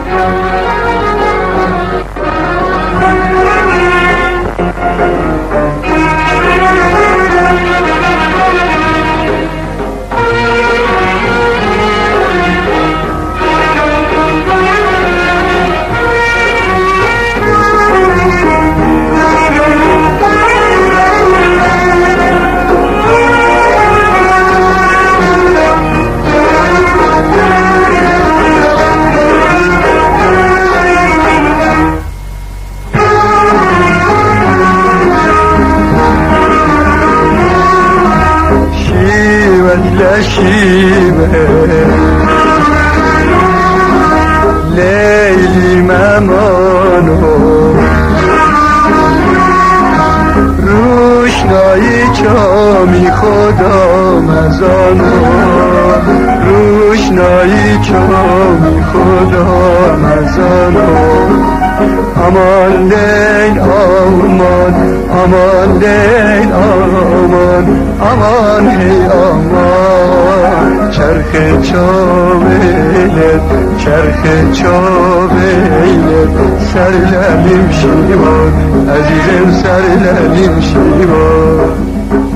لیلی ممانو روشنایی چامی خدا مزانو روشنایی چامی خدا مزانو امان لیل آمان امان لیل آمان امان هی آمان چرخ چاویلت چرخ چاویلت سر لبیم شیوان عزیزم سر لبیم شیوان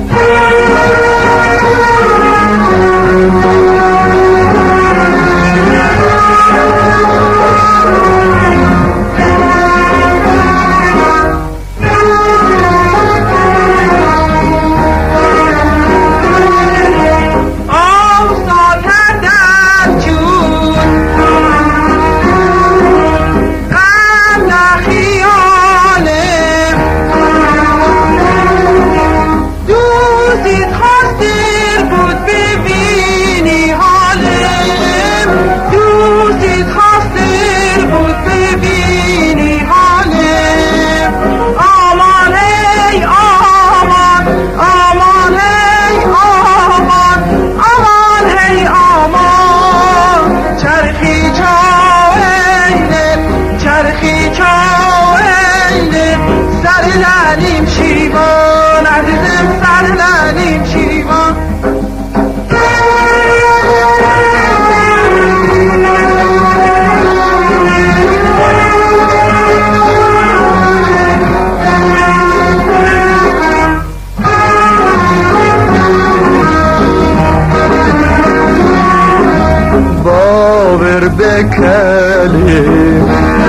بکلیم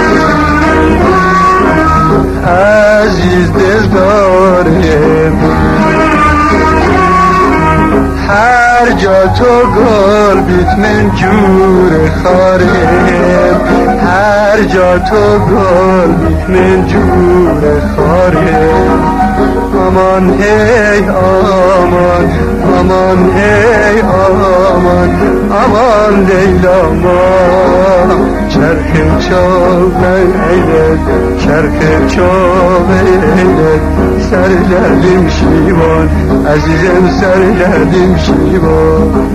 عزیز دل داریم هر جا تو گل بیت من جور خاریم هر جا تو گل بیت من جور خاریم امان هی آمان امان هی آمان امان لیلا ما چرخ چاویلت چرخ چاویلت سر لبیم شیوان عزیزم سر لبیم شیوان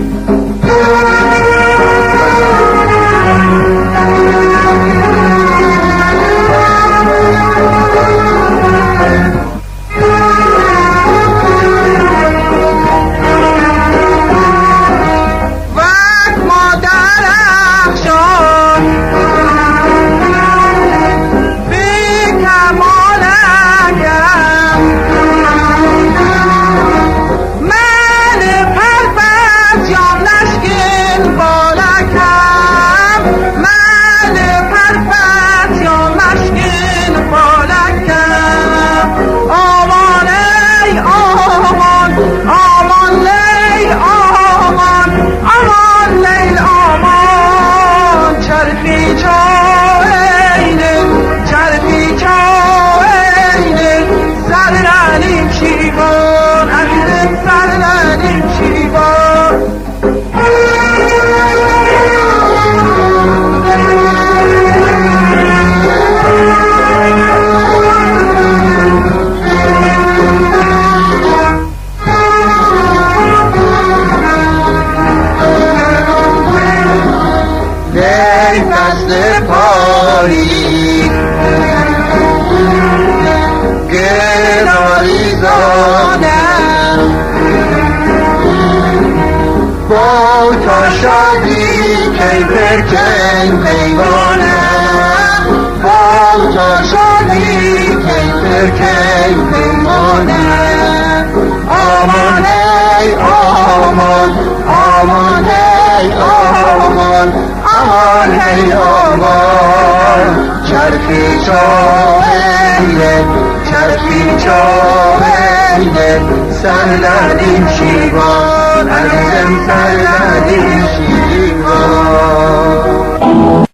فصل پاری گرایی زانم با تا شادی کی برکن پیمانم آمان ای آمان آمان ای آمان آمان ای آمان چرخی چاهیه چرخی چاهیه سردیم شیوان عزیزم سردیم شیوان